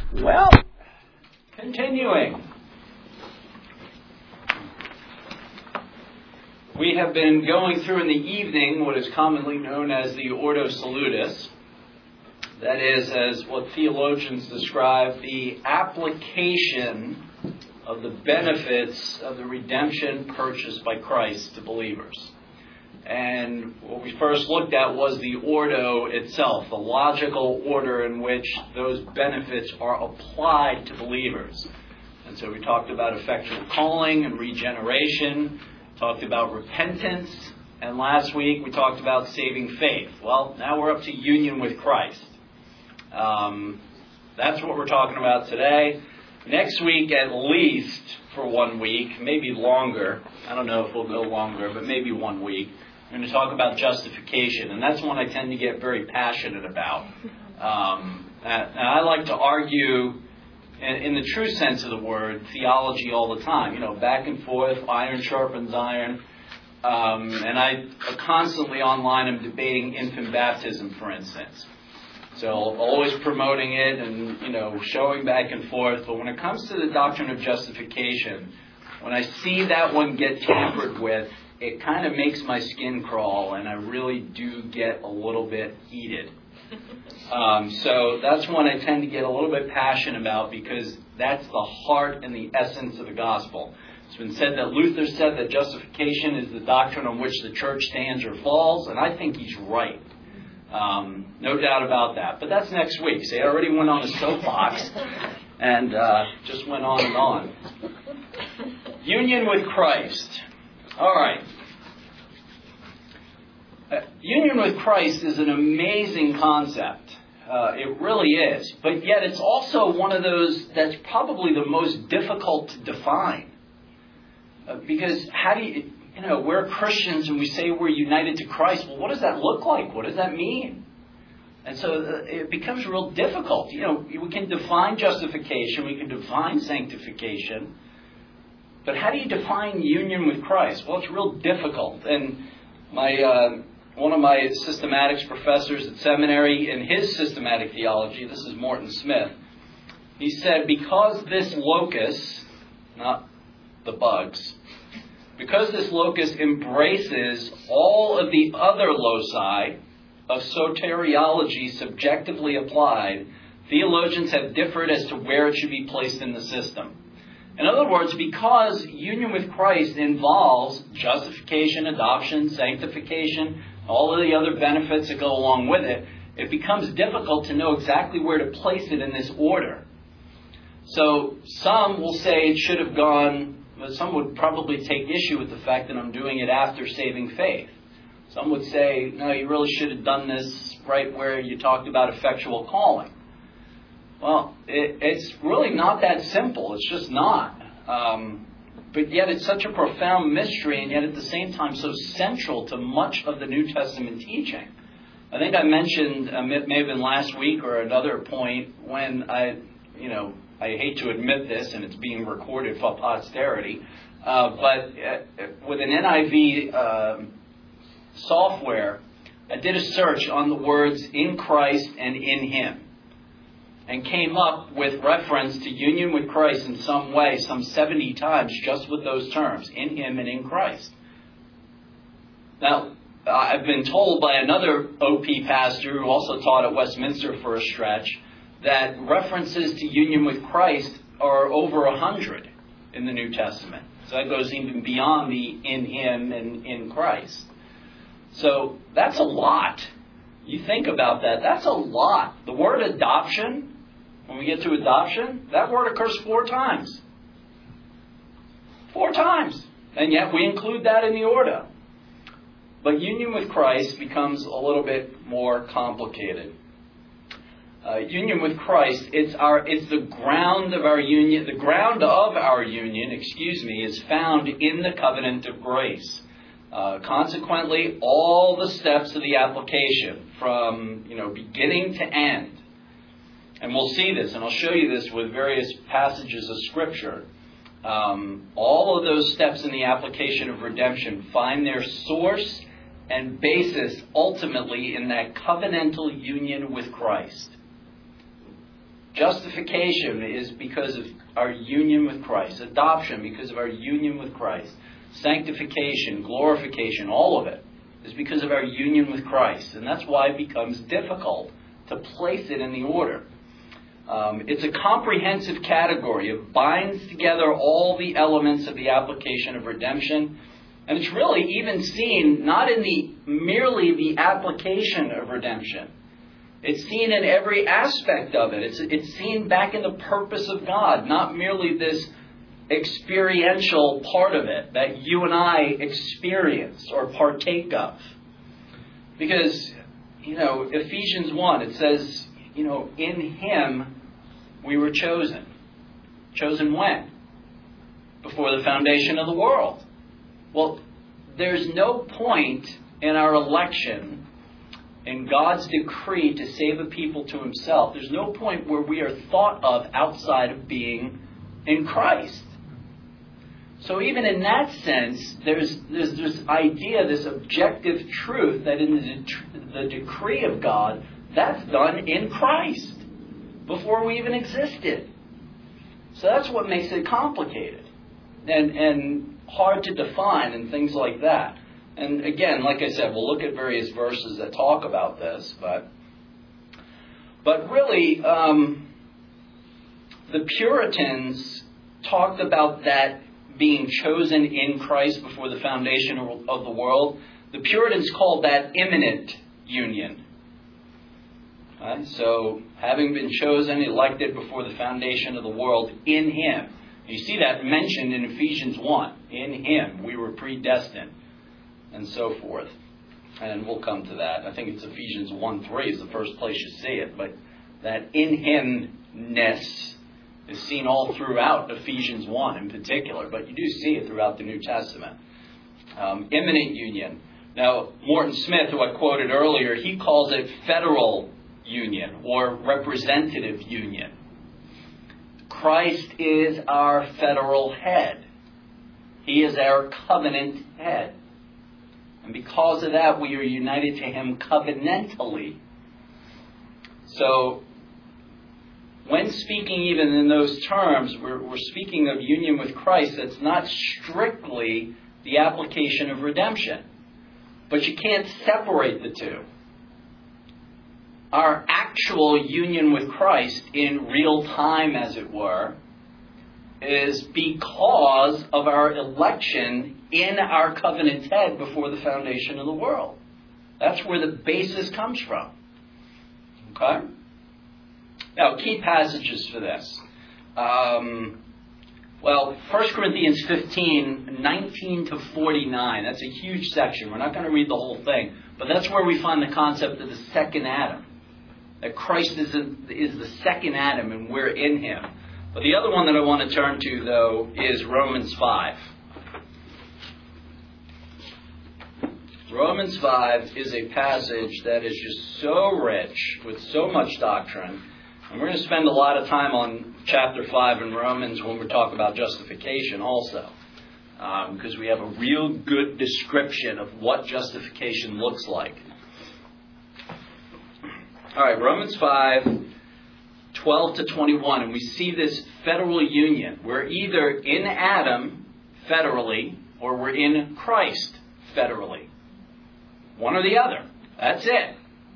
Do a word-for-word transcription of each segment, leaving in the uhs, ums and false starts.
Well, continuing. We have been going through in the evening what is commonly known as the Ordo Salutis. That is, as what theologians describe, the application of the benefits of the redemption purchased by Christ to believers. And what we first looked at was the ordo itself, the logical order in which those benefits are applied to believers. And so we talked about effectual calling and regeneration, talked about repentance, and last week we talked about saving faith. Well, now we're up to union with Christ. Um, that's what we're talking about today. Next week, at least for one week, maybe longer. I don't know if we'll go longer, but maybe one week. I'm going to talk about justification, and that's one I tend to get very passionate about. Um, and I like to argue, in, in the true sense of the word, theology all the time. You know, back and forth, iron sharpens iron. Um, and I constantly online am debating infant baptism, for instance. So always promoting it and, you know, showing back and forth. But when it comes to the doctrine of justification, when I see that one get tampered with, it kind of makes my skin crawl, and I really do get a little bit heated. Um, so that's one I tend to get a little bit passionate about, because that's the heart and the essence of the gospel. It's been said that Luther said that justification is the doctrine on which the church stands or falls, and I think he's right. Um, no doubt about that. But that's next week. See, I already went on a soapbox and uh, just went on and on. Union with Christ. All right. Uh, union with Christ is an amazing concept. Uh, it really is. But yet it's also one of those that's probably the most difficult to define. Uh, because how do you... You know, we're Christians and we say we're united to Christ. Well, what does that look like? What does that mean? And so uh, it becomes real difficult. You know, we can define justification. We can define sanctification. But how do you define union with Christ? Well, it's real difficult. And my uh, one of my systematics professors at seminary, in his systematic theology, this is Morton Smith, he said, because this locus, not the bugs, because this locus embraces all of the other loci of soteriology subjectively applied, theologians have differed as to where it should be placed in the system. In other words, because union with Christ involves justification, adoption, sanctification, all of the other benefits that go along with it, it becomes difficult to know exactly where to place it in this order. So some will say it should have gone... But some would probably take issue with the fact that I'm doing it after saving faith. Some would say, no, you really should have done this right where you talked about effectual calling. Well, it, it's really not that simple. It's just not. Um, but yet it's such a profound mystery, and yet at the same time so central to much of the New Testament teaching. I think I mentioned, um, it may have been last week or another point, when I, you know, I hate to admit this, and it's being recorded for posterity, uh, but uh, with an N I V uh, software, I did a search on the words in Christ and in Him, and came up with reference to union with Christ in some way, some seventy times, just with those terms, in Him and in Christ. Now, I've been told by another O P pastor who also taught at Westminster for a stretch, that references to union with Christ are over a hundred in the New Testament. So that goes even beyond the in Him and in Christ. So that's a lot. You think about that. That's a lot. The word adoption, when we get to adoption, that word occurs four times. Four times. And yet we include that in the order. But union with Christ becomes a little bit more complicated. Uh, union with Christ, it's our, it's the ground of our union, the ground of our union, excuse me, is found in the covenant of grace. Uh, consequently, all the steps of the application from, you know, beginning to end. And we'll see this, and I'll show you this with various passages of Scripture. Um, all of those steps in the application of redemption find their source and basis ultimately in that covenantal union with Christ. Justification is because of our union with Christ. Adoption because of our union with Christ. Sanctification, glorification, all of it is because of our union with Christ. And that's why it becomes difficult to place it in the order. Um, it's a comprehensive category. It binds together all the elements of the application of redemption. And it's really even seen not in the merely the application of redemption. It's seen in every aspect of it. It's, it's seen back in the purpose of God, not merely this experiential part of it that you and I experience or partake of. Because, you know, Ephesians one, it says, you know, in Him we were chosen. Chosen when? Before the foundation of the world. Well, there's no point in our election, in God's decree to save a people to Himself. There's no point where we are thought of outside of being in Christ. So even in that sense, there's, there's this idea, this objective truth that in the, the decree of God, that's done in Christ before we even existed. So that's what makes it complicated and, and hard to define and things like that. And again, like I said, we'll look at various verses that talk about this, but but really, um, the Puritans talked about that being chosen in Christ before the foundation of the world. The Puritans called that imminent union. Right? So, having been chosen, elected before the foundation of the world in Him. You see that mentioned in Ephesians one. In Him we were predestined. And so forth. And we'll come to that. I think it's Ephesians one three is the first place you see it. But that in Him-ness is seen all throughout Ephesians one in particular. But you do see it throughout the New Testament. Um, imminent union. Now, Morton Smith, who I quoted earlier, he calls it federal union or representative union. Christ is our federal head. He is our covenant head. And because of that, we are united to Him covenantally. So, when speaking even in those terms, we're, we're speaking of union with Christ. That's not strictly the application of redemption. But you can't separate the two. Our actual union with Christ in real time, as it were, is because of our election in our covenant head before the foundation of the world. That's where the basis comes from. Okay? Now, key passages for this. Um, well, First Corinthians fifteen, nineteen to forty-nine. That's a huge section. We're not going to read the whole thing. But that's where we find the concept of the second Adam. That Christ is, a, is the second Adam and we're in Him. But the other one that I want to turn to, though, is Romans five. Romans five is a passage that is just so rich with so much doctrine. And we're going to spend a lot of time on chapter five in Romans when we talk about justification also. Um, because we have a real good description of what justification looks like. All right, Romans five, twelve to twenty-one. And we see this federal union. We're either in Adam federally or we're in Christ federally. One or the other. That's it.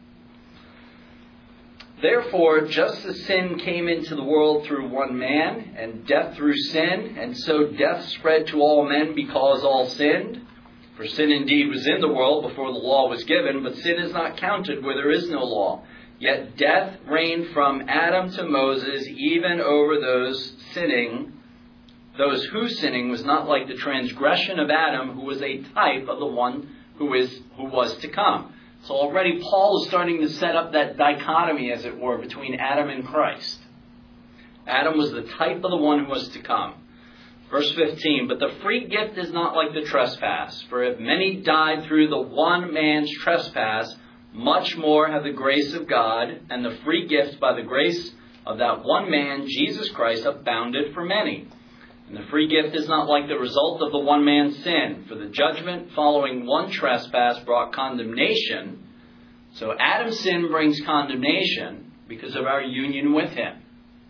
Therefore, just as sin came into the world through one man, and death through sin, and so death spread to all men because all sinned. For sin indeed was in the world before the law was given, but sin is not counted where there is no law. Yet death reigned from Adam to Moses, even over those sinning. Those whose sinning was not like the transgression of Adam, who was a type of the one who is who was to come. So already Paul is starting to set up that dichotomy, as it were, between Adam and Christ. Adam was the type of the one who was to come. Verse fifteen, but the free gift is not like the trespass. For if many died through the one man's trespass, much more have the grace of God and the free gift by the grace of that one man, Jesus Christ, abounded for many. And the free gift is not like the result of the one man's sin. For the judgment following one trespass brought condemnation. So Adam's sin brings condemnation because of our union with Him.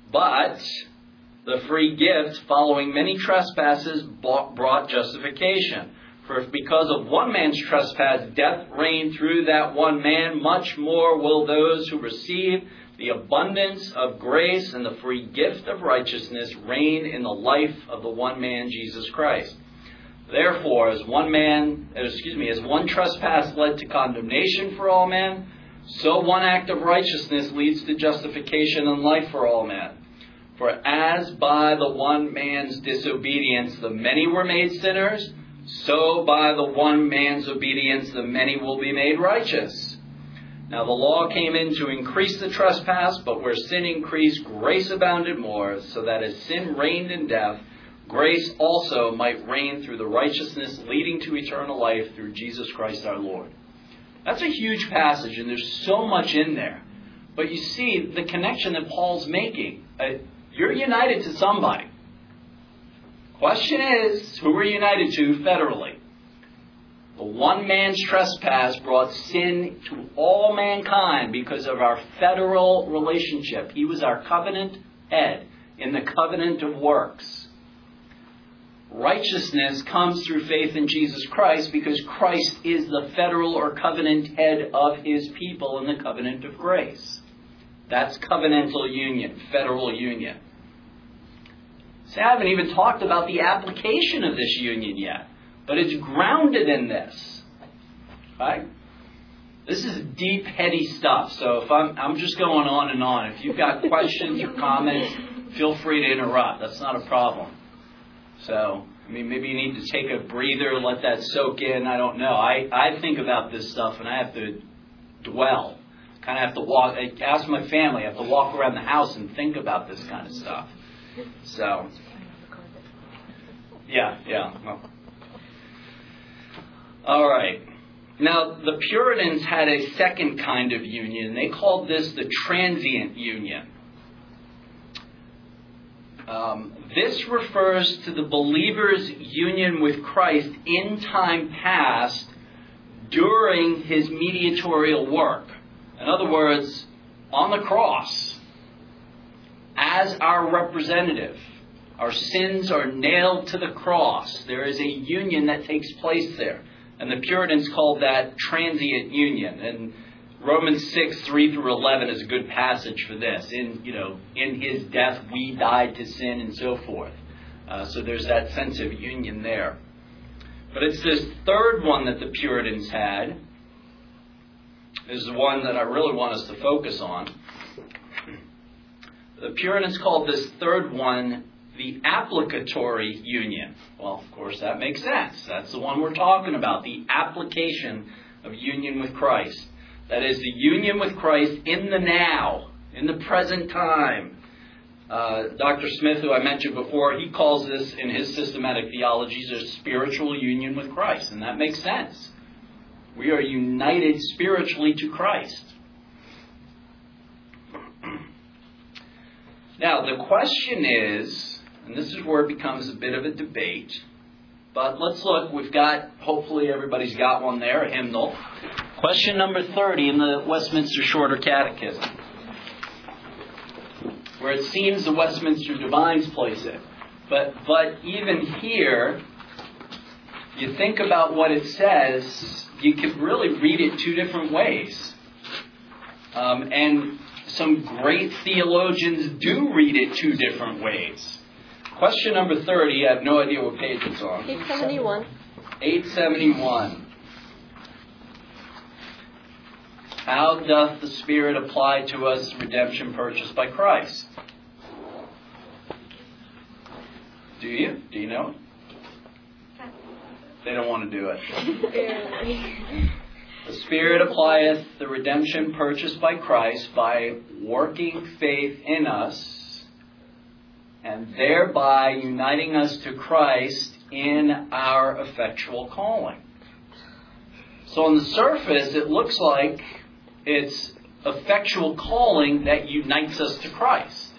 But the free gift, following many trespasses, brought justification. For if because of one man's trespass death reigned through that one man, much more will those who receive the abundance of grace and the free gift of righteousness reign in the life of the one man, Jesus Christ. Therefore, as one man, excuse me, as one trespass led to condemnation for all men, so one act of righteousness leads to justification and life for all men. For as by the one man's disobedience the many were made sinners, so by the one man's obedience the many will be made righteous. Now the law came in to increase the trespass, but where sin increased, grace abounded more, so that as sin reigned in death, grace also might reign through the righteousness leading to eternal life through Jesus Christ our Lord. That's a huge passage, and there's so much in there. But you see the connection that Paul's making. Uh, you're united to somebody. Question is, who are you united to federally? The one man's trespass brought sin to all mankind because of our federal relationship. He was our covenant head in the covenant of works. Righteousness comes through faith in Jesus Christ because Christ is the federal or covenant head of his people in the covenant of grace. That's covenantal union, federal union. See, I haven't even talked about the application of this union yet, but it's grounded in this. Right? This is deep, heady stuff. So if I'm, I'm just going on and on. If you've got questions or comments, feel free to interrupt. That's not a problem. So, I mean, maybe you need to take a breather, let that soak in. I don't know. I, I think about this stuff and I have to dwell. Kind of have to walk. I ask my family. I have to walk around the house and think about this kind of stuff. So, yeah, yeah. Well. All right. Now, the Puritans had a second kind of union. They called this the transient union. Um, this refers to the believer's union with Christ in time past during his mediatorial work. In other words, on the cross, as our representative. Our sins are nailed to the cross. There is a union that takes place there. And the Puritans called that transient union. And Romans six, three through eleven is a good passage for this. In, you know, in his death we died to sin and so forth. Uh, so there's that sense of union there. But it's this third one that the Puritans had. Is the one that I really want us to focus on. The Puritans called this third one the applicatory union. Well, of course, that makes sense. That's the one we're talking about, the application of union with Christ. That is the union with Christ in the now, in the present time. Uh, Doctor Smith, who I mentioned before, he calls this in his systematic theologies a spiritual union with Christ. And that makes sense. We are united spiritually to Christ. Now, the question is, and this is where it becomes a bit of a debate, but let's look. We've got, hopefully everybody's got one there, a hymnal. Question number thirty in the Westminster Shorter Catechism, where it seems the Westminster Divines place it. But, but even here, you think about what it says, you could really read it two different ways. Um, and some great theologians do read it two different ways. Question number thirty, I have no idea what page it's on. eight seventy-one. eight seventy-one. How doth the Spirit apply to us redemption purchased by Christ? Do you? Do you know it? They don't want to do it. The Spirit applieth the redemption purchased by Christ by working faith in us and thereby uniting us to Christ in our effectual calling. So on the surface, it looks like it's effectual calling that unites us to Christ.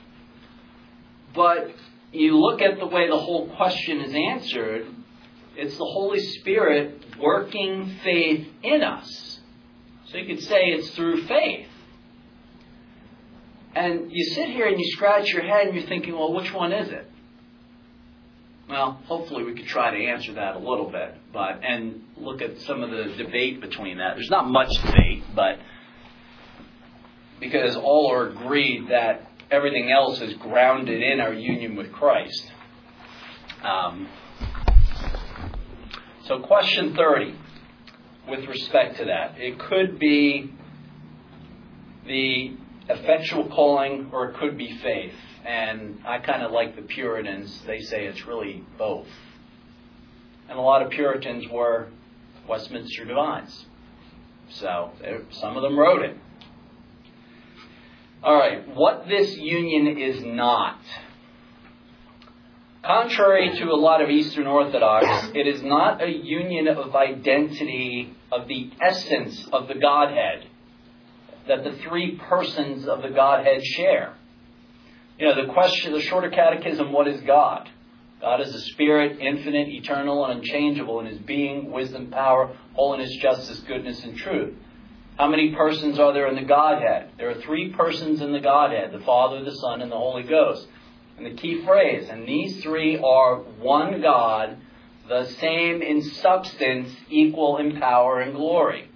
But you look at the way the whole question is answered, it's the Holy Spirit working faith in us. So you could say it's through faith. And you sit here and you scratch your head and you're thinking, well, which one is it? Well, hopefully we could try to answer that a little bit, but and look at some of the debate between that. There's not much debate, but because all are agreed that everything else is grounded in our union with Christ. Um, so question thirty, with respect to that. It could be the effectual calling or it could be faith. And I kind of like the Puritans. They say it's really both. And a lot of Puritans were Westminster Divines. So some of them wrote it. All right, what this union is not. Contrary to a lot of Eastern Orthodox, it is not a union of identity of the essence of the Godhead that the three persons of the Godhead share. You know, the question, the Shorter Catechism, what is God? God is a spirit, infinite, eternal, and unchangeable in his being, wisdom, power, holiness, justice, goodness, and truth. How many persons are there in the Godhead? There are three persons in the Godhead, the Father, the Son, and the Holy Ghost. And the key phrase, and these three are one God, the same in substance, equal in power and glory.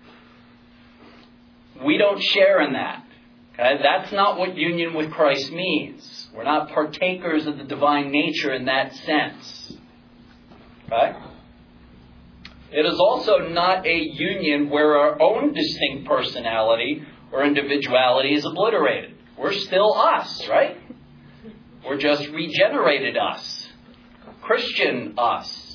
We don't share in that. Okay? That's not what union with Christ means. We're not partakers of the divine nature in that sense. Okay? It is also not a union where our own distinct personality or individuality is obliterated. We're still us, right? We're just regenerated us. Christian us.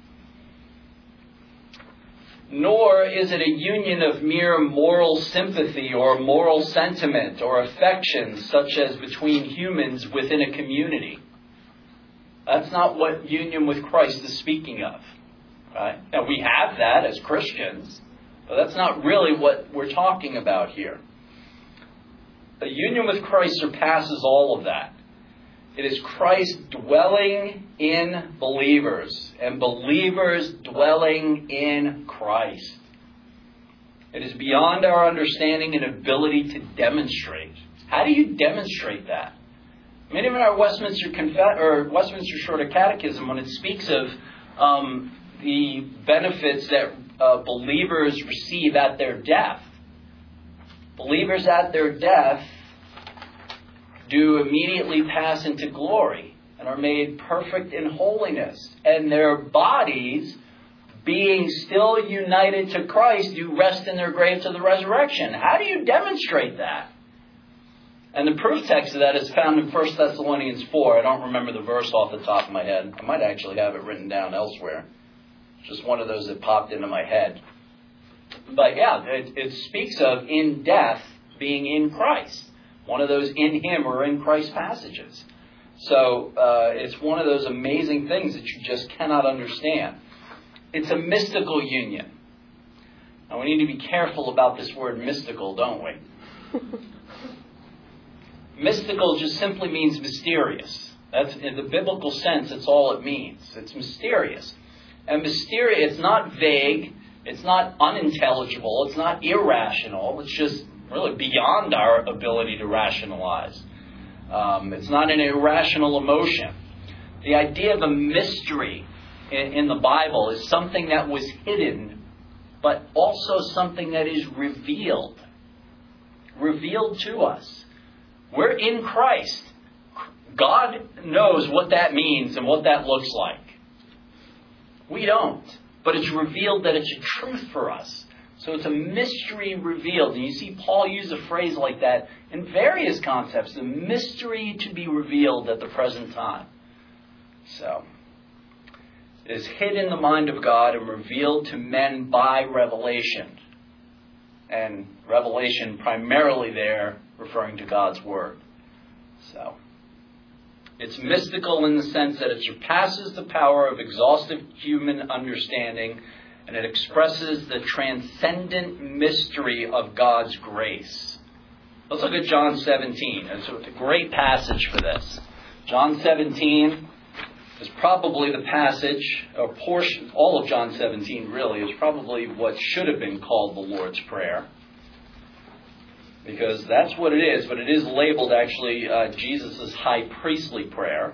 Nor is it a union of mere moral sympathy or moral sentiment or affection such as between humans within a community. That's not what union with Christ is speaking of. Right? Now, we have that as Christians, but that's not really what we're talking about here. A union with Christ surpasses all of that. It is Christ dwelling in believers and believers dwelling in Christ. It is beyond our understanding and ability to demonstrate. How do you demonstrate that? I mean, even our Westminster Confe- or Westminster Shorter Catechism, when it speaks of um, the benefits that uh, believers receive at their death, believers at their death do immediately pass into glory and are made perfect in holiness. And their bodies, being still united to Christ, do rest in their grave to the resurrection. How do you demonstrate that? And the proof text of that is found in First Thessalonians four. I don't remember the verse off the top of my head. I might actually have it written down elsewhere. It's just one of those that popped into my head. But yeah, it, it speaks of in death being in Christ. One of those in Him or in Christ passages. So uh, it's one of those amazing things that you just cannot understand. It's a mystical union. Now we need to be careful about this word mystical, don't we? Mystical just simply means mysterious. That's in the biblical sense, that's all it means. It's mysterious. And mysterious, it's not vague, it's not unintelligible, it's not irrational, it's just really beyond our ability to rationalize. Um, it's not an irrational emotion. The idea of a mystery in, in the Bible is something that was hidden, but also something that is revealed. Revealed to us. We're in Christ. God knows what that means and what that looks like. We don't. But it's revealed that it's a truth for us. So it's a mystery revealed. And you see Paul use a phrase like that in various concepts. The mystery to be revealed at the present time. So it is hid in the mind of God and revealed to men by revelation. And revelation primarily there referring to God's Word. So it's mystical in the sense that it surpasses the power of exhaustive human understanding, and it expresses the transcendent mystery of God's grace. Let's look at John seventeen. It's a great passage for this. John seventeen is probably the passage, or portion, all of John seventeen really, is probably what should have been called the Lord's Prayer. because that's what it is, but it is labeled actually uh, Jesus' high priestly prayer.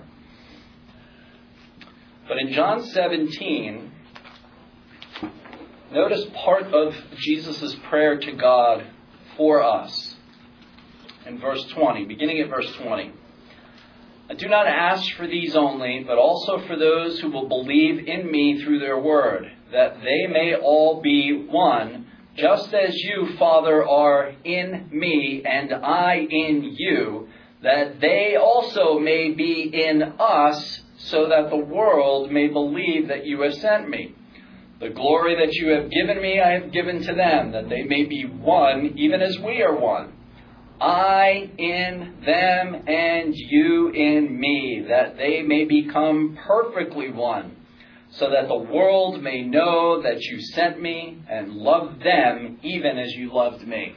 But in John seventeen, notice part of Jesus' prayer to God for us in verse twenty, beginning at verse twenty. I do not ask for these only, but also for those who will believe in me through their word, that they may all be one, just as you, Father, are in me and I in you, that they also may be in us, so that the world may believe that you have sent me. The glory that you have given me, I have given to them, that they may be one, even as we are one. I in them and you in me, that they may become perfectly one, so that the world may know that you sent me and loved them even as you loved me.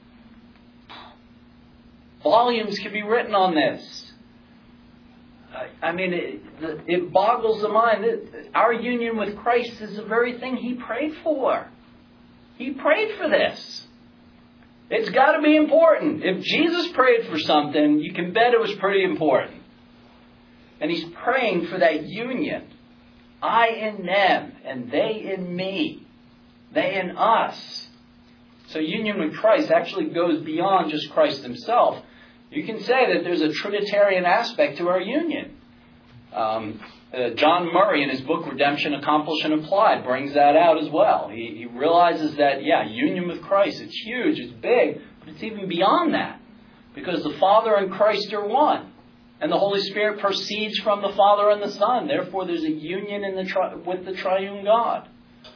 Volumes can be written on this. I, I mean, it, it boggles the mind. Our union with Christ is the very thing he prayed for. He prayed for this. It's got to be important. If Jesus prayed for something, you can bet it was pretty important. And he's praying for that union. I in them, and they in me. They in us. So union with Christ actually goes beyond just Christ himself. You can say that there's a Trinitarian aspect to our union. Um, uh, John Murray, in his book Redemption Accomplished and Applied, brings that out as well. He, he realizes that, yeah, union with Christ, it's huge, it's big, but it's even beyond that. Because the Father and Christ are one. And the Holy Spirit proceeds from the Father and the Son. Therefore, there's a union in the tri- with the triune God.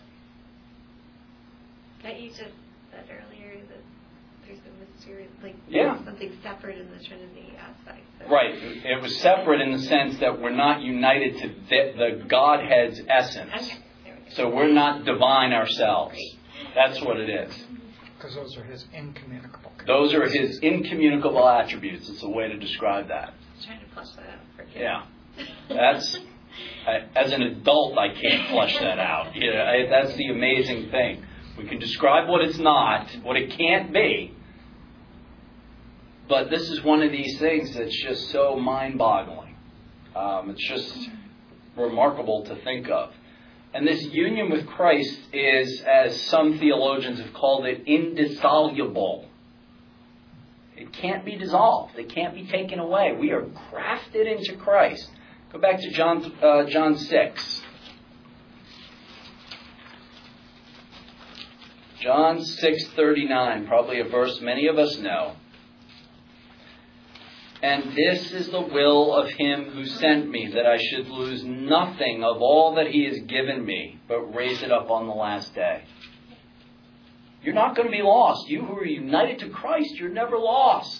That you just said earlier that there's a mystery, like yeah. something separate in the Trinity aspect. So. Right. It was separate in the sense that we're not united to the, the Godhead's essence. Okay. There we go. So we're not divine ourselves. Great. That's what it is. Because those are his incommunicable. Those are his incommunicable attributes. It's a way to describe that. I'm trying to flush that out for kids. Yeah. That's, I, as an adult, I can't flesh that out. You know, I, that's the amazing thing. We can describe what it's not, what it can't be. But this is one of these things that's just so mind-boggling. Um, it's just remarkable to think of. And this union with Christ is, as some theologians have called it, indissoluble. It can't be dissolved. It can't be taken away. We are grafted into Christ. Go back to John uh, John six. John six thirty-nine, probably a verse many of us know. And this is the will of him who sent me, that I should lose nothing of all that he has given me, but raise it up on the last day. You're not going to be lost. You who are united to Christ, you're never lost.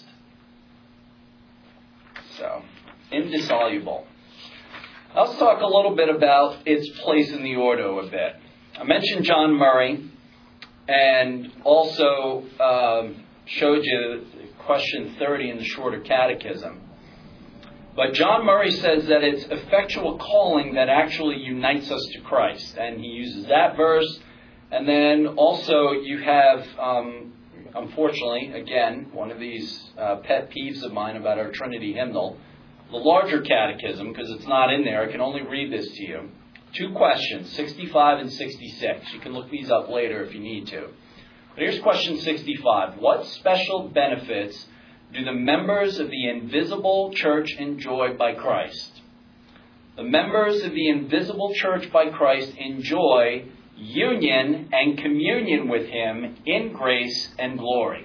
So, indissoluble. Let's talk a little bit about its place in the ordo a bit. I mentioned John Murray, and also um, showed you question thirty in the Shorter Catechism. But John Murray says that it's effectual calling that actually unites us to Christ. And he uses that verse. And then also you have, um, unfortunately, again, one of these uh, pet peeves of mine about our Trinity hymnal, the Larger Catechism, because it's not in there. I can only read this to you. Two questions, sixty-five and sixty-six. You can look these up later if you need to. But here's question sixty-five. What special benefits do the members of the invisible church enjoy by Christ? The members of the invisible church by Christ enjoy union and communion with him in grace and glory.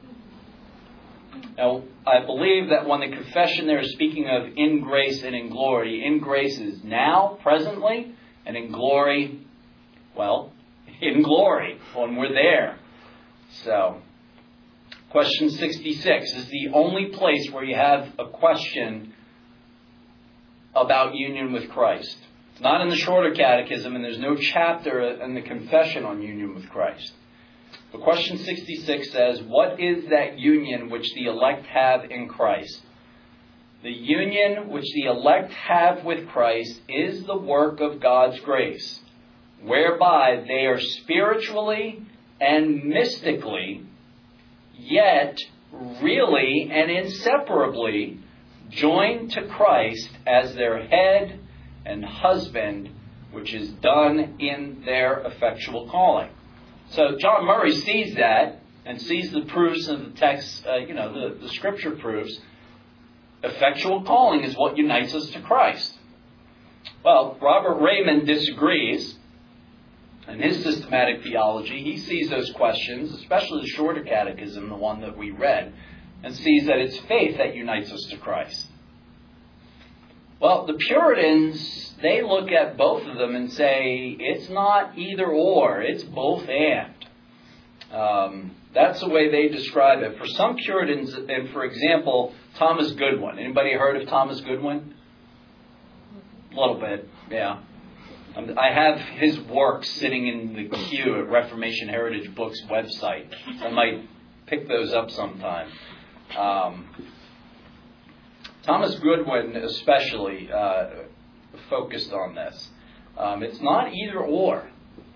Now, I believe that when the confession there is speaking of in grace and in glory, in grace is now, presently, and in glory, well, in glory, when we're there. So, question sixty-six is the only place where you have a question about union with Christ. It's not in the Shorter Catechism, and there's no chapter in the confession on union with Christ. But question sixty-six says, what is that union which the elect have in Christ? The union which the elect have with Christ is the work of God's grace, whereby they are spiritually and mystically, yet really and inseparably joined to Christ as their head and husband, which is done in their effectual calling. So John Murray sees that and sees the proofs of the text, uh, you know, the, the scripture proofs. Effectual calling is what unites us to Christ. Well, Robert Raymond disagrees. In his systematic theology, he sees those questions, especially the shorter catechism, the one that we read, and sees that it's faith that unites us to Christ. Well, the Puritans, they look at both of them and say, it's not either or, it's both and. Um, that's the way they describe it. For some Puritans, and for example, Thomas Goodwin. Anybody heard of Thomas Goodwin? A little bit, yeah. I have his work sitting in the queue at Reformation Heritage Books website. I might pick those up sometime. Um, Thomas Goodwin especially uh, focused on this. Um, it's not either or.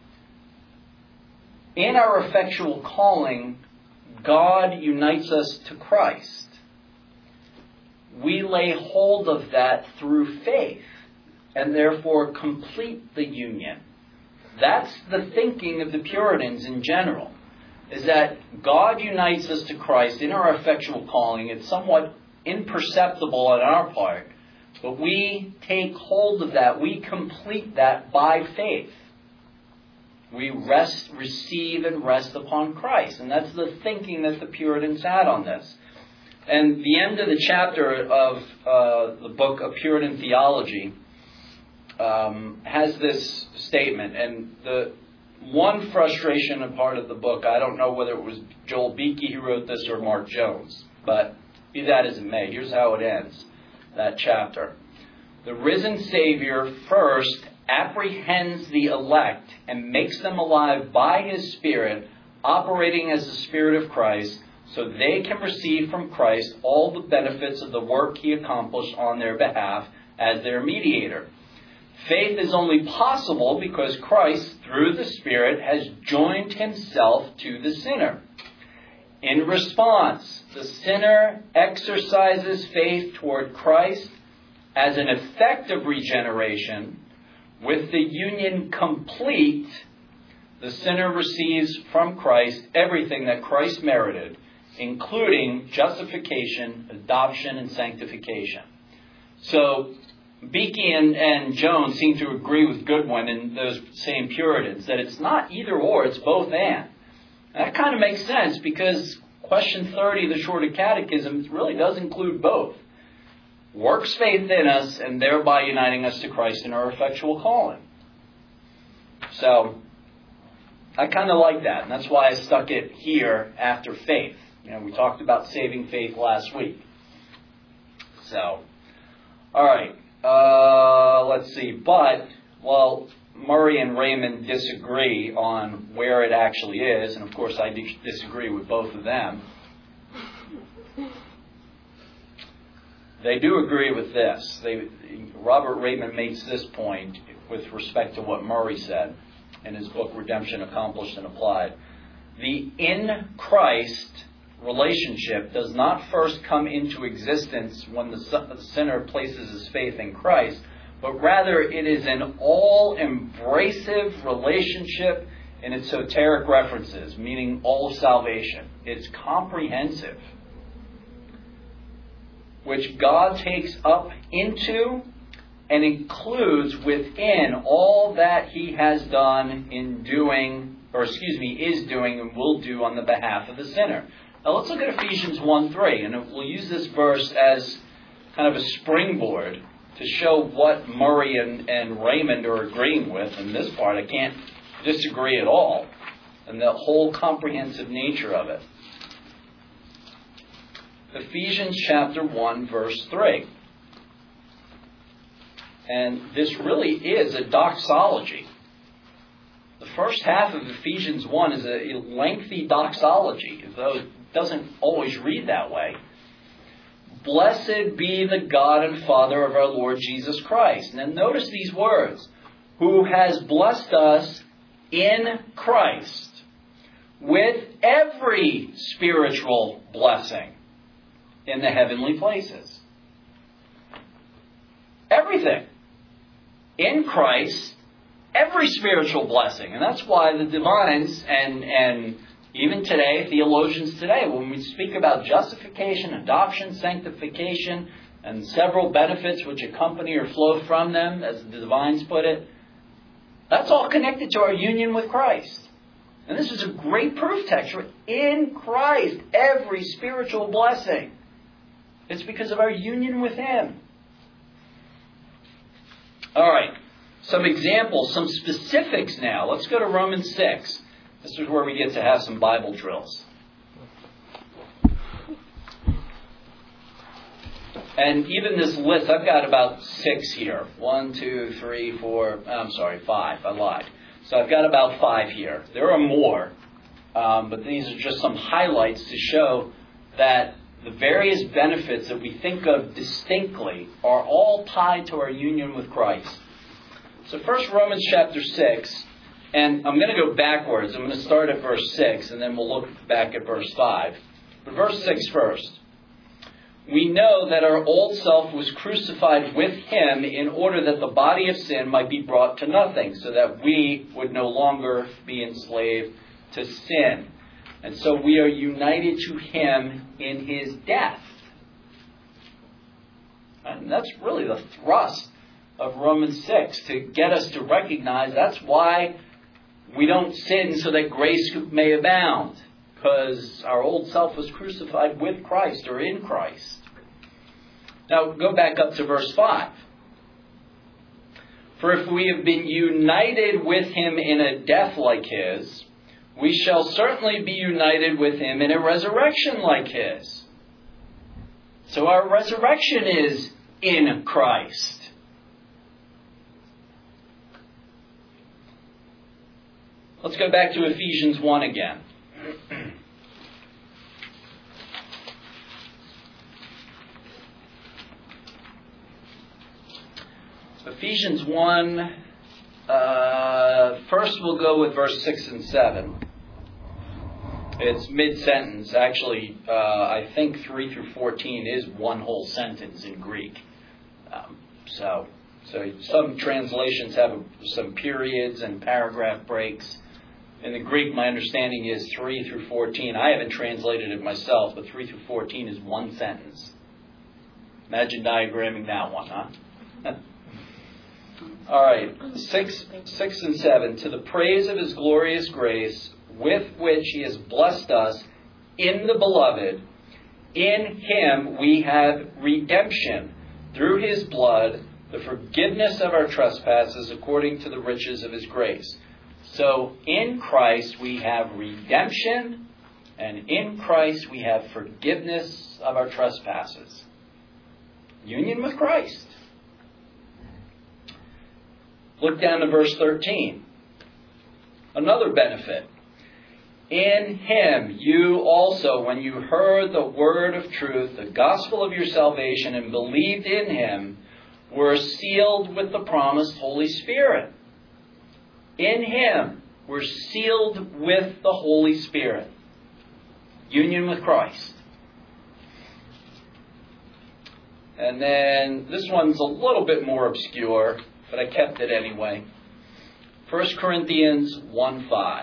In our effectual calling, God unites us to Christ. We lay hold of that through faith, and therefore complete the union. That's the thinking of the Puritans in general, is that God unites us to Christ in our effectual calling. It's somewhat imperceptible on our part, but we take hold of that. We complete that by faith. We rest, receive, and rest upon Christ. And that's the thinking that the Puritans had on this. And the end of the chapter of uh, the book of Puritan Theology Um, has this statement, and the one frustration of part of the book, I don't know whether it was Joel Beakey who wrote this or Mark Jones, but be that as it may, here's how it ends, that chapter. The risen Savior first apprehends the elect and makes them alive by His Spirit, operating as the Spirit of Christ, so they can receive from Christ all the benefits of the work He accomplished on their behalf as their mediator. Faith is only possible because Christ, through the Spirit, has joined Himself to the sinner. In response, the sinner exercises faith toward Christ as an effect of regeneration. With the union complete, the sinner receives from Christ everything that Christ merited, including justification, adoption, and sanctification. So, Beakey and, and Jones seem to agree with Goodwin and those same Puritans that it's not either or, it's both and. And that kind of makes sense because question thirty of the Shorter Catechism really does include both. Works faith in us and thereby uniting us to Christ in our effectual calling. So, I kind of like that, and that's why I stuck it here after faith. You know, we talked about saving faith last week. So, all right. Uh, let's see. But, well, Murray and Raymond disagree on where it actually is. And, of course, I disagree with both of them. They do agree with this. They, Robert Raymond makes this point with respect to what Murray said in his book, Redemption Accomplished and Applied. The in Christ relationship does not first come into existence when the sinner places his faith in Christ, but rather it is an all-embracive relationship in its soteric references, meaning all of salvation. It's comprehensive, which God takes up into and includes within all that He has done in doing, or excuse me, is doing and will do on the behalf of the sinner. Now let's look at Ephesians one three, and we'll use this verse as kind of a springboard to show what Murray and, and Raymond are agreeing with. In this part, I can't disagree at all, and the whole comprehensive nature of it. Ephesians chapter one, verse three. And this really is a doxology. The first half of Ephesians one is a lengthy doxology, though it doesn't always read that way. Blessed be the God and Father of our Lord Jesus Christ. Now notice these words. Who has blessed us in Christ with every spiritual blessing in the heavenly places. Everything. In Christ, every spiritual blessing. And that's why the divines and, and even today, theologians today, when we speak about justification, adoption, sanctification, and several benefits which accompany or flow from them, as the divines put it, that's all connected to our union with Christ. And this is a great proof text. In Christ, every spiritual blessing. It's because of our union with Him. All right. Some examples, some specifics now. Let's go to Romans six. This is where we get to have some Bible drills. And even this list, I've got about six here. One, two, three, four, I'm sorry, five. I lied. So I've got about five here. There are more, um, but these are just some highlights to show that the various benefits that we think of distinctly are all tied to our union with Christ. So first, Romans chapter six, and I'm going to go backwards. I'm going to start at verse six, and then we'll look back at verse five. But verse six first. We know that our old self was crucified with Him in order that the body of sin might be brought to nothing, so that we would no longer be enslaved to sin. And so we are united to Him in His death. And that's really the thrust of Romans six, to get us to recognize that's why we don't sin, so that grace may abound. Because our old self was crucified with Christ, or in Christ. Now, go back up to verse five. For if we have been united with Him in a death like His, we shall certainly be united with Him in a resurrection like His. So our resurrection is in Christ. Let's go back to Ephesians one again. Ephesians one, uh, first we'll go with verse six and seven. It's mid-sentence. Actually, uh, I think three through fourteen is one whole sentence in Greek. Um, so, so some translations have some periods and paragraph breaks. In the Greek, my understanding is three through fourteen. I haven't translated it myself, but three through fourteen is one sentence. Imagine diagramming that one, huh? All right, six, six and seven. To the praise of His glorious grace, with which He has blessed us in the Beloved, in Him we have redemption through His blood, the forgiveness of our trespasses according to the riches of His grace. So in Christ we have redemption, and in Christ we have forgiveness of our trespasses. Union with Christ. Look down to verse thirteen. Another benefit. In Him you also, when you heard the word of truth, the gospel of your salvation, and believed in Him, were sealed with the promised Holy Spirit. In Him we're sealed with the Holy Spirit. Union with Christ. And then this one's a little bit more obscure, but I kept it anyway. First Corinthians one five.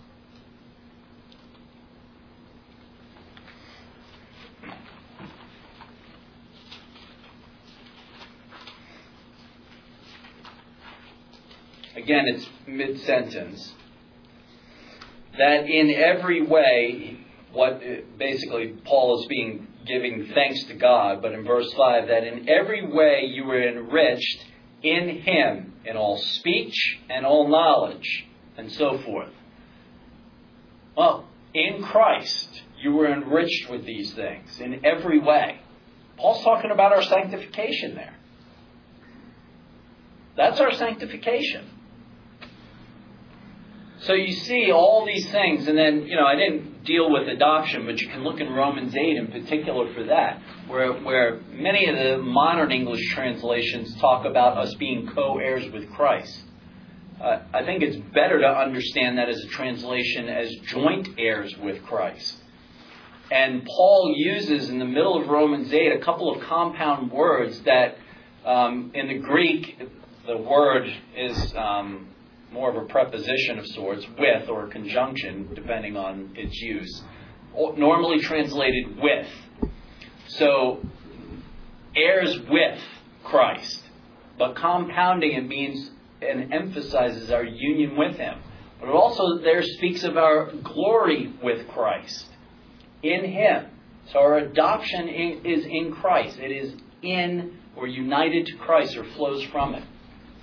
Again, it's mid-sentence. That in every way, what basically Paul is being giving thanks to God, but in verse five, that in every way you were enriched in Him, in all speech and all knowledge, and so forth. Well, in Christ, you were enriched with these things in every way. Paul's talking about our sanctification there. That's our sanctification. So you see all these things, and then, you know, I didn't deal with adoption, but you can look in Romans eight in particular for that, where where many of the modern English translations talk about us being co-heirs with Christ. Uh, I think it's better to understand that as a translation as joint heirs with Christ. And Paul uses in the middle of Romans eight a couple of compound words that um, in the Greek, the word is um, more of a preposition of sorts, with or conjunction, depending on its use. Normally translated with. So, heirs with Christ. But compounding it means and emphasizes our union with Him. But it also there speaks of our glory with Christ. In Him. So our adoption in, is in Christ. It is in or united to Christ or flows from it.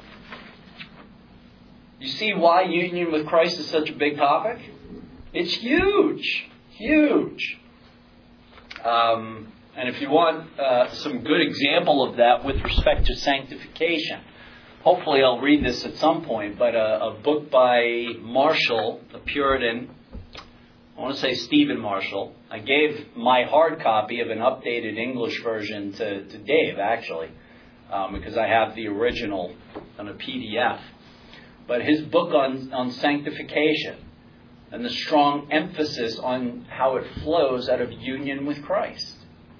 You see why union with Christ is such a big topic? It's huge. Huge. Um, and if you want uh, some good example of that with respect to sanctification, hopefully I'll read this at some point, but a, a book by Marshall, a Puritan, I want to say Stephen Marshall. I gave my hard copy of an updated English version to, to Dave, actually, um, because I have the original on a P D F. But his book on, on sanctification and the strong emphasis on how it flows out of union with Christ.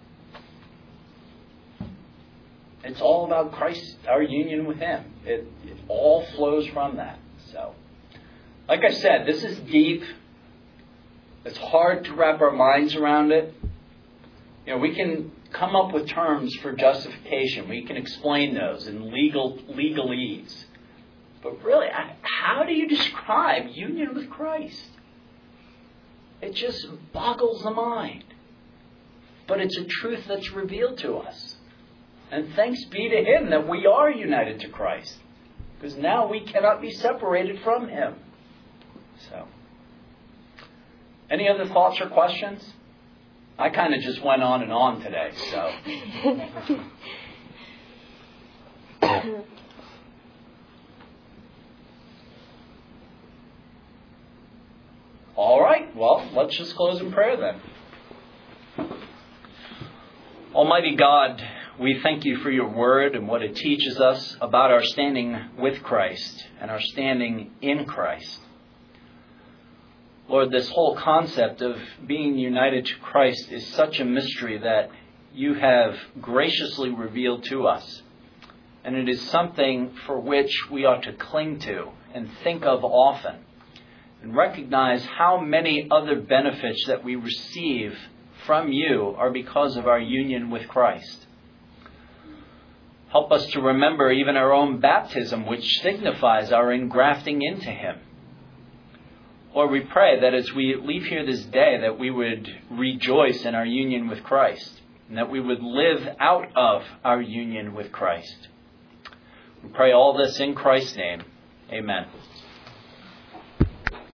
It's all about Christ, our union with Him. It, it all flows from that. So, like I said, this is deep. It's hard to wrap our minds around it. You know, we can come up with terms for justification. We can explain those in legal legalese. But really, how do you describe union with Christ? It just boggles the mind. But it's a truth that's revealed to us. And thanks be to Him that we are united to Christ. Because now we cannot be separated from Him. So, any other thoughts or questions? I kind of just went on and on today, so. All right, well, let's just close in prayer then. Almighty God, we thank You for Your word and what it teaches us about our standing with Christ and our standing in Christ. Lord, this whole concept of being united to Christ is such a mystery that You have graciously revealed to us. And it is something for which we ought to cling to and think of often. And recognize how many other benefits that we receive from You are because of our union with Christ. Help us to remember even our own baptism, which signifies our engrafting into Him. Lord, we pray that as we leave here this day, that we would rejoice in our union with Christ, and that we would live out of our union with Christ. We pray all this in Christ's name. Amen.